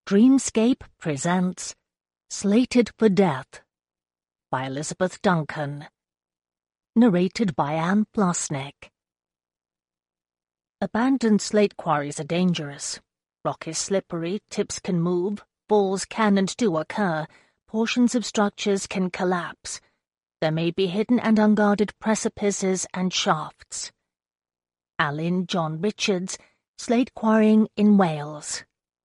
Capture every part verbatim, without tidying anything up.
Dreamscape presents Slated for Death by Elizabeth Duncan. Narrated by Anne Plusnick. Abandoned slate quarries are dangerous. Rock is slippery, tips can move, falls can and do occur, portions of structures can collapse. There may be hidden and unguarded precipices and shafts. Alun John Richards, Slate Quarrying in Wales.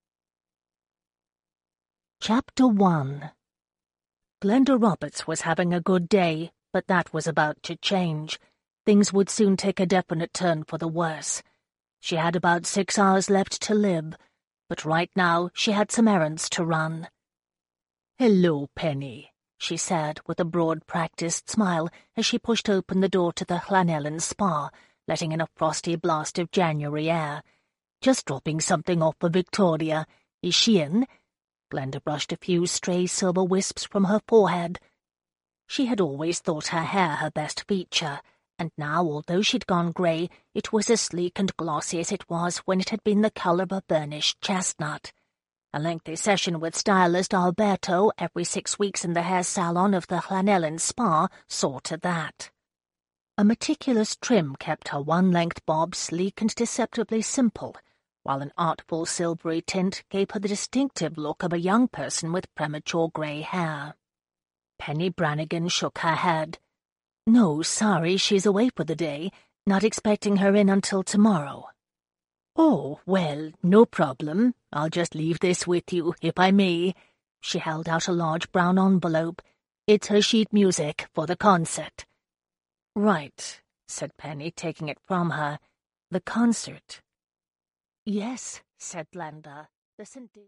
Chapter one. Glenda Roberts was having a good day, but that was about to change. Things would soon take a definite turn for the worse. She had about six hours left to live, but right now she had some errands to run. "Hello, Penny," she said with a broad, practiced smile as she pushed open the door to the Llanellan Spa, letting in a frosty blast of January air. "Just dropping something off for Victoria. Is she in?" Glenda brushed a few stray silver wisps from her forehead. She had always thought her hair her best feature, and now, although she'd gone grey, it was as sleek and glossy as it was when it had been the colour of a burnished chestnut. A lengthy session with stylist Alberto every six weeks in the hair salon of the Llanellan Spa saw to that. A meticulous trim kept her one-length bob sleek and deceptively simple, while an artful silvery tint gave her the distinctive look of a young person with premature grey hair. Penny Brannigan shook her head. "No, sorry, she's away for the day. Not expecting her in until tomorrow." "Oh, well, no problem. I'll just leave this with you, if I may." She held out a large brown envelope. "It's her sheet music for the concert." "Right," said Penny, taking it from her. "The concert." "Yes," said Glenda. "The Saint